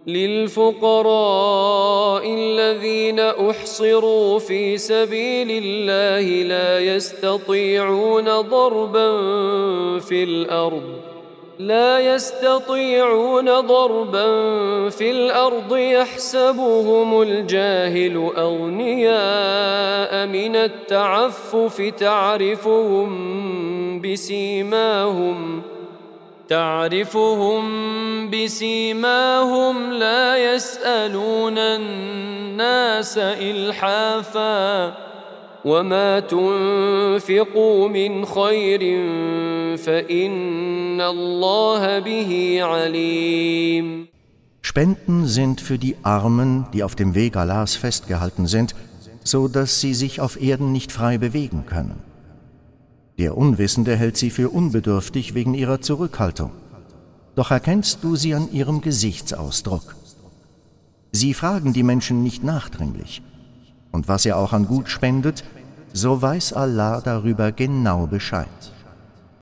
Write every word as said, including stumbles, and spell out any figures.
للفقراء الذين أحصروا في سبيل الله لا يستطيعون ضربا في الأرض لا يستطيعون ضربا في الأرض يحسبهم الجاهل أغنياء من التعفف تعرفهم بسيماهم تعرفهم بسيماهم لا يسألون الناس إلحافا وما تنفقوا من خير فإن الله به عليم. Spenden sind für die Armen, die auf dem Weg Allahs festgehalten sind, so dass sie sich auf Erden nicht frei bewegen können. Der Unwissende hält sie für unbedürftig wegen ihrer Zurückhaltung. Doch erkennst du sie an ihrem Gesichtsausdruck. Sie fragen die Menschen nicht nachdringlich. Und was er auch an Gut spendet, so weiß Allah darüber genau Bescheid.